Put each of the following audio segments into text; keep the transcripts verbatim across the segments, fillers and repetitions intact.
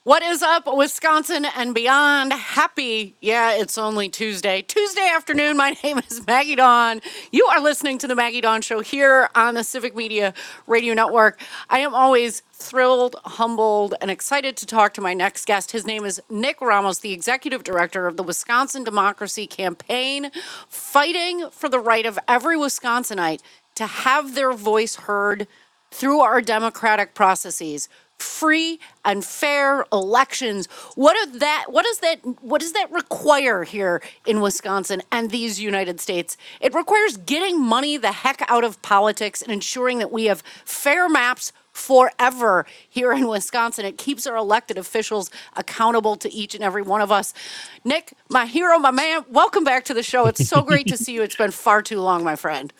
What is up, Wisconsin and beyond? Happy, yeah, it's only Tuesday. Tuesday afternoon. My name is Maggie Dawn. You are listening to the Maggie Dawn Show here on the Civic Media Radio Network. I am always thrilled, humbled, and excited to talk to my next guest. His name is Nick Ramos, the executive director of the Wisconsin Democracy Campaign, fighting for the right of every Wisconsinite to have their voice heard through our democratic processes. Free and fair elections. What are that what does that what does that require here in Wisconsin and these United States? It requires getting money the heck out of politics and ensuring that we have fair maps forever here in Wisconsin. It keeps our elected officials accountable to each and every one of us. Nick, my hero, my man, welcome back to the show. It's so great to see you. It's been far too long, my friend.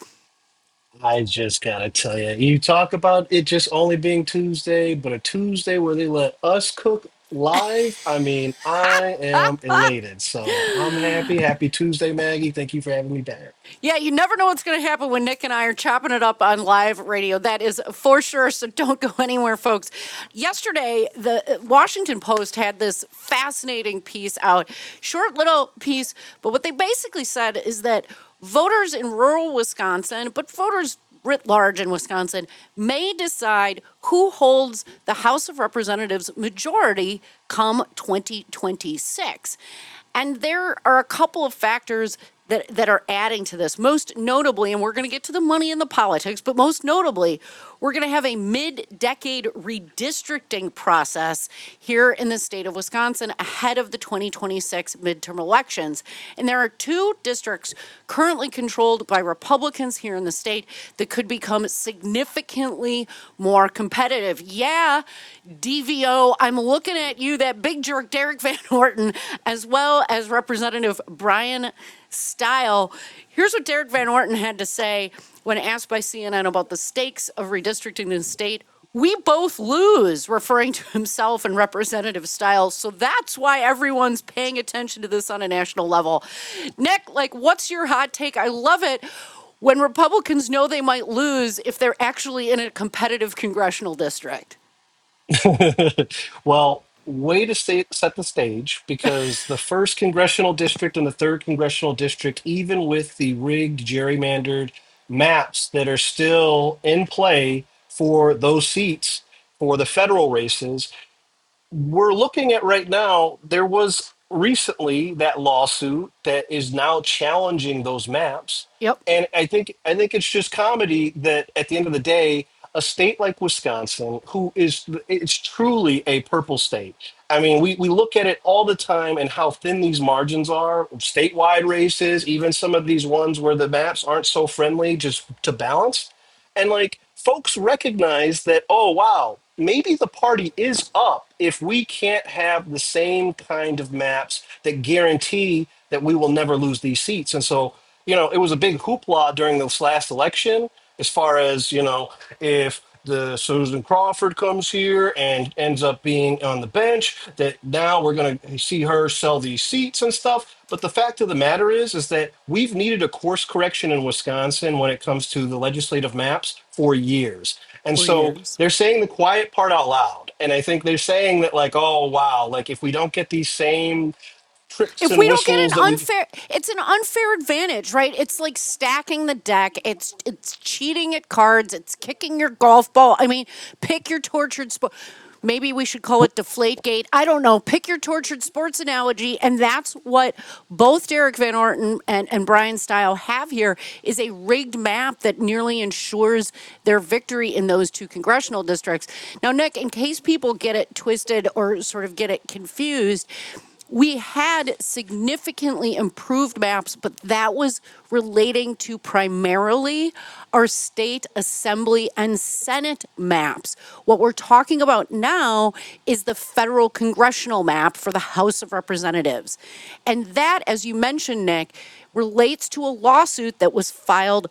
I just gotta tell you, you talk about it just only being Tuesday, but a Tuesday where they let us cook live. I mean, I am elated. So I'm happy. Happy Tuesday, Maggie. Thank you for having me back. Yeah, you never know what's going to happen when Nick and I are chopping it up on live radio. That is for sure. So don't go anywhere, folks. Yesterday, the uh, Washington Post had this fascinating piece out, short little piece, but what they basically said is that voters in rural Wisconsin, but voters writ large in Wisconsin, may decide who holds the House of Representatives majority come twenty twenty-six. And there are a couple of factors that, that are adding to this. Most notably, and we're going to get to the money and the politics, but most notably, we're going to have a mid decade redistricting process here in the state of Wisconsin ahead of the twenty twenty-six midterm elections. And there are two districts currently controlled by Republicans here in the state that could become significantly more competitive. Yeah, D V O, I'm looking at you, that big jerk Derek Van Horten, as well as Representative Brian Style. Here's what Derek Van Horten had to say when asked by C N N about the stakes of redistricting the state. We both lose, referring to himself and Representative Stiles. So that's why everyone's paying attention to this on a national level. Nick, like, what's your hot take? I love it when Republicans know they might lose if they're actually in a competitive congressional district. Well, way to stay, set the stage because the first congressional district and the third congressional district, even with the rigged, gerrymandered maps that are still in play for those seats for the federal races, we're looking at right now, there was recently that lawsuit that is now challenging those maps. Yep. And I think I think it's just comedy that at the end of the day, a state like Wisconsin, who is it's truly a purple state. I mean, we, we look at it all the time and how thin these margins are, statewide races, even some of these ones where the maps aren't so friendly just to balance. And like folks recognize that, oh, wow, maybe the party is up if we can't have the same kind of maps that guarantee that we will never lose these seats. And so, you know, it was a big hoopla during this last election as far as, you know, if the Susan Crawford comes here and ends up being on the bench, that now we're going to see her sell these seats and stuff. But the fact of the matter is, is that we've needed a course correction in Wisconsin when it comes to the legislative maps for years. And For so years. they're saying the quiet part out loud. And I think they're saying that, like, oh, wow, like if we don't get these same tricks If and we don't get an whistles that we unfair, it's an unfair advantage, right? It's like stacking the deck. It's it's cheating at cards. It's kicking your golf ball. I mean, pick your tortured sport. Maybe we should call it deflate gate. I don't know. Pick your tortured sports analogy. And that's what both Derek Van Orten and, and Brian Style have here is a rigged map that nearly ensures their victory in those two congressional districts. Now, Nick, in case people get it twisted or sort of get it confused, we had significantly improved maps, but that was relating to primarily our state assembly and Senate maps. What we're talking about now is the federal congressional map for the House of Representatives. And that, as you mentioned, Nick, relates to a lawsuit that was filed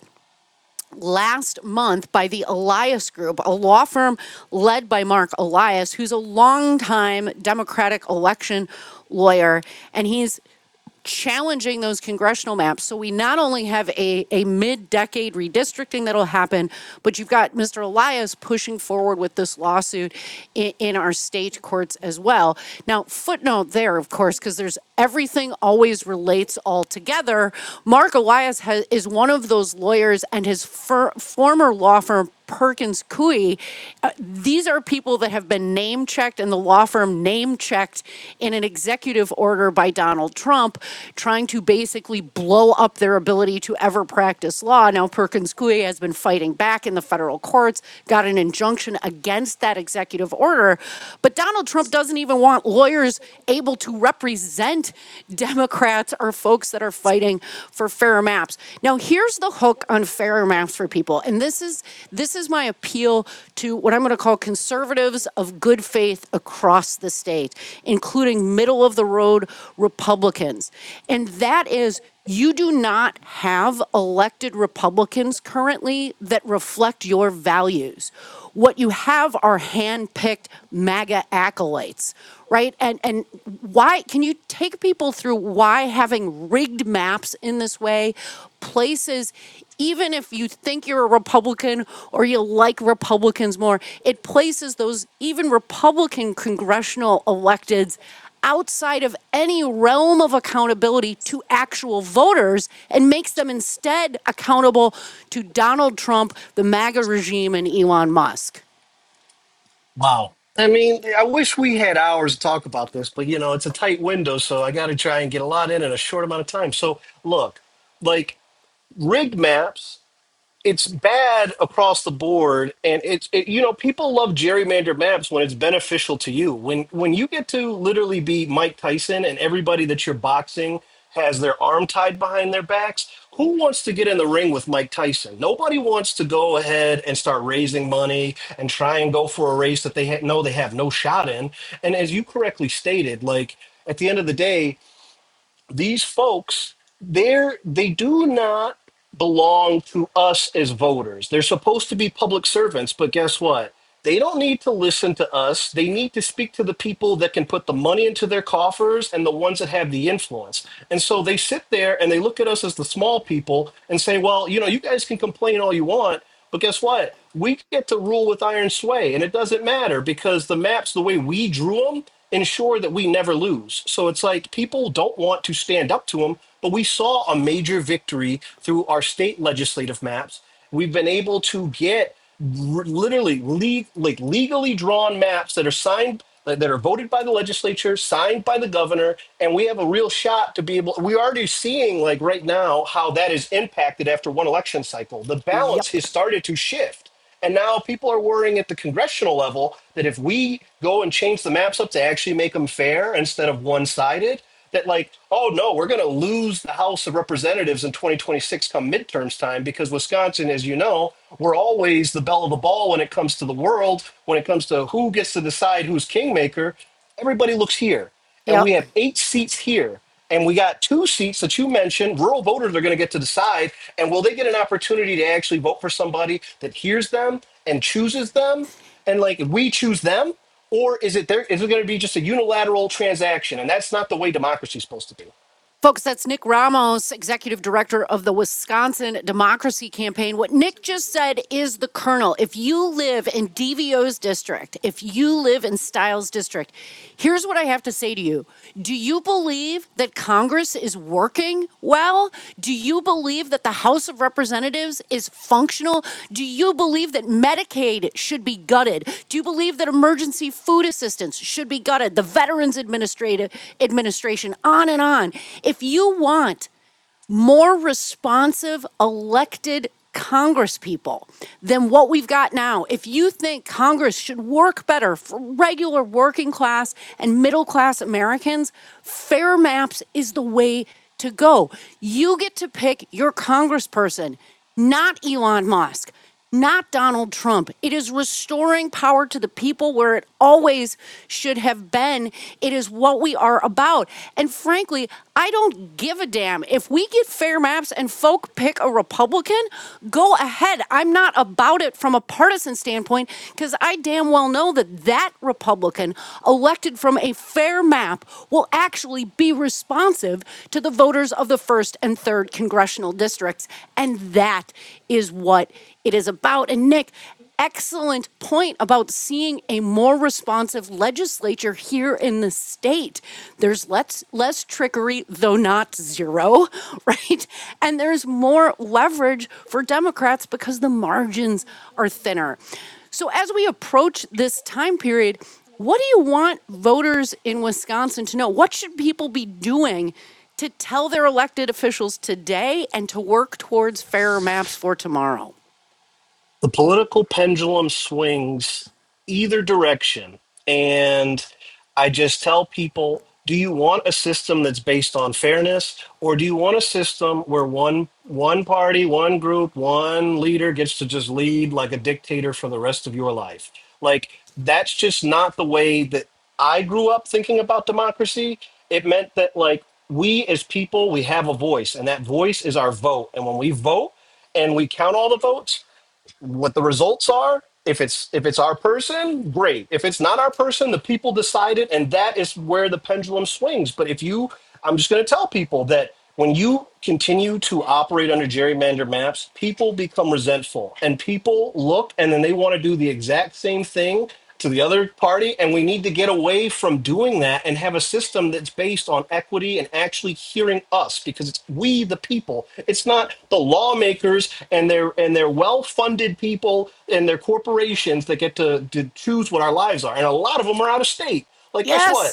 last month by the Elias Group, a law firm led by Mark Elias, who's a longtime Democratic election lawyer. And he's challenging those congressional maps. So we not only have a, a mid-decade redistricting that'll happen, but you've got Mister Elias pushing forward with this lawsuit in, in our state courts as well. Now, footnote there, of course, because there's everything always relates all together. Mark Elias has, is one of those lawyers, and his fir- former law firm Perkins Coie. Uh, these are people that have been name checked and the law firm name checked in an executive order by Donald Trump, trying to basically blow up their ability to ever practice law. Now, Perkins Coie has been fighting back in the federal courts, got an injunction against that executive order. But Donald Trump doesn't even want lawyers able to represent Democrats or folks that are fighting for fairer maps. Now, here's the hook on fairer maps for people. And this is this is my appeal to what I'm going to call conservatives of good faith across the state, including middle of the road Republicans. And that is, you do not have elected Republicans currently that reflect your values. What you have are hand-picked MAGA acolytes, right? And and why, can you take people through why having rigged maps in this way places, even if you think you're a Republican or you like Republicans more, it places those even Republican congressional electeds outside of any realm of accountability to actual voters and makes them instead accountable to Donald Trump, the MAGA regime, and Elon Musk. Wow. I mean, I wish we had hours to talk about this, but you know, it's a tight window, so I got to try and get a lot in in a short amount of time. So, look, like rigged maps, it's bad across the board, and it's it, you know, people love gerrymandered maps when it's beneficial to you. When when you get to literally be Mike Tyson and everybody that you're boxing has their arm tied behind their backs, who wants to get in the ring with Mike Tyson? Nobody wants to go ahead and start raising money and try and go for a race that they ha- know they have no shot in. And as you correctly stated, like at the end of the day, these folks, they're they do not belong to us as voters. They're supposed to be public servants, but guess what? They don't need to listen to us. They need to speak to the people that can put the money into their coffers and the ones that have the influence. And so they sit there and they look at us as the small people and say, well, you know, you guys can complain all you want, but guess what? We get to rule with iron sway, and it doesn't matter because the maps, the way we drew them, ensure that we never lose. So it's like people don't want to stand up to them, but we saw a major victory through our state legislative maps. We've been able to get r- literally le- like legally drawn maps that are signed that are voted by the legislature, signed by the governor, and we have a real shot to be able. We're already seeing, like right now, how that is impacted after one election cycle. The balance Yep. has started to shift. And now people are worrying at the congressional level that if we go and change the maps up to actually make them fair instead of one sided, that like, oh no, we're going to lose the House of Representatives in twenty twenty-six come midterms time because Wisconsin, as you know, we're always the belle of the ball when it comes to the world, when it comes to who gets to decide who's kingmaker. Everybody looks here. And Yep. we have eight seats here. And we got two seats that you mentioned. Rural voters are going to get to decide. And will they get an opportunity to actually vote for somebody that hears them and chooses them? And like, we choose them? Or is it there? Is it going to be just a unilateral transaction? And that's not the way democracy is supposed to be. Folks, that's Nick Ramos, executive director of the Wisconsin Democracy Campaign. What Nick just said is the kernel. If you live in D V O's district, if you live in Stiles district, here's what I have to say to you. Do you believe that Congress is working well? Do you believe that the House of Representatives is functional? Do you believe that Medicaid should be gutted? Do you believe that emergency food assistance should be gutted? The Veterans Administrative Administration, on and on. If you want more responsive elected Congress people than what we've got now, if you think Congress should work better for regular working class and middle class Americans, fair maps is the way to go. You get to pick your congressperson, not Elon Musk, not Donald Trump. It is restoring power to the people where it always should have been. It is what we are about. And frankly, I don't give a damn. If we get fair maps and folk pick a Republican, go ahead. I'm not about it from a partisan standpoint because I damn well know that that Republican elected from a fair map will actually be responsive to the voters of the first and third congressional districts. And that is what it is about. And Nick, excellent point about seeing a more responsive legislature here in the state. There's less less trickery, though not zero, right? And there's more leverage for Democrats because the margins are thinner. So as we approach this time period, what do you want voters in Wisconsin to know? What should people be doing to tell their elected officials today and to work towards fairer maps for tomorrow? The political pendulum swings either direction. And I just tell people, do you want a system that's based on fairness, or do you want a system where one one party, one group, one leader gets to just lead like a dictator for the rest of your life? Like, that's just not the way that I grew up thinking about democracy. It meant that, like, we as people, we have a voice, and that voice is our vote. And when we vote and we count all the votes, what the results are, if it's if it's our person, great. If it's not our person, the people decide it, and that is where the pendulum swings. But if you, I'm just going to tell people that when you continue to operate under gerrymandered maps, people become resentful, and people look and then they want to do the exact same thing to the other party, and we need to get away from doing that and have a system that's based on equity and actually hearing us, because it's we the people. It's not the lawmakers and their and their well-funded people and their corporations that get to, to choose what our lives are, and a lot of them are out of state. Like, guess Yes. what,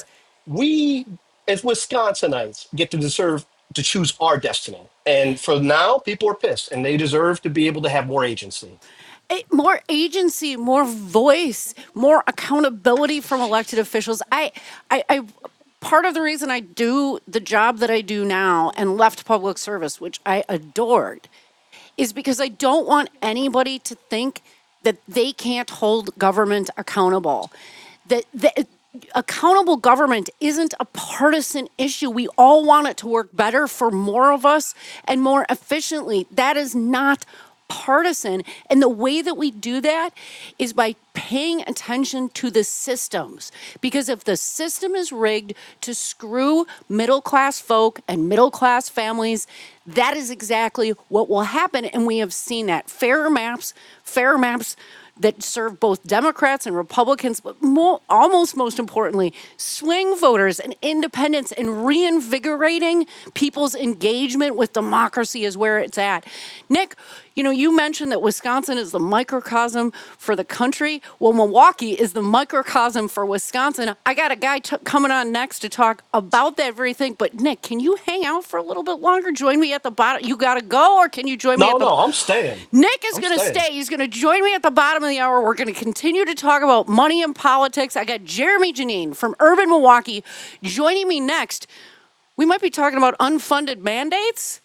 we as Wisconsinites get to deserve to choose our destiny, and for now people are pissed and they deserve to be able to have more agency. Eh, more agency, more voice, more accountability from elected officials. I, I, I, part of the reason I do the job that I do now and left public service, which I adored, is because I don't want anybody to think that they can't hold government accountable. That, that accountable government isn't a partisan issue. We all want it to work better for more of us and more efficiently. That is not partisan. And the way that we do that is by paying attention to the systems. Because if the system is rigged to screw middle class folk and middle class families, that is exactly what will happen. And we have seen that. Fairer maps, fairer maps that serve both Democrats and Republicans, but more, almost most importantly, swing voters and independents, and reinvigorating people's engagement with democracy is where it's at. Nick, you know, you mentioned that Wisconsin is the microcosm for the country. Well, Milwaukee is the microcosm for Wisconsin. I got a guy t- coming on next to talk about that very thing. But Nick, can you hang out for a little bit longer? Join me at the bottom. You got to go, or can you join me No, at the no, I'm staying. Nick is I'm going to staying. stay. He's going to join me at the bottom of the hour. We're going to continue to talk about money and politics. I got Jeremy Janine from Urban Milwaukee joining me next. We might be talking about unfunded mandates.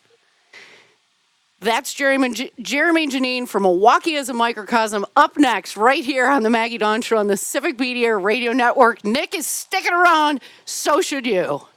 That's Jeremy, Jeremy Janine from Milwaukee as a Microcosm. Up next, right here on the Maggie Dawn Show on the Civic Media Radio Network. Nick is sticking around. So should you.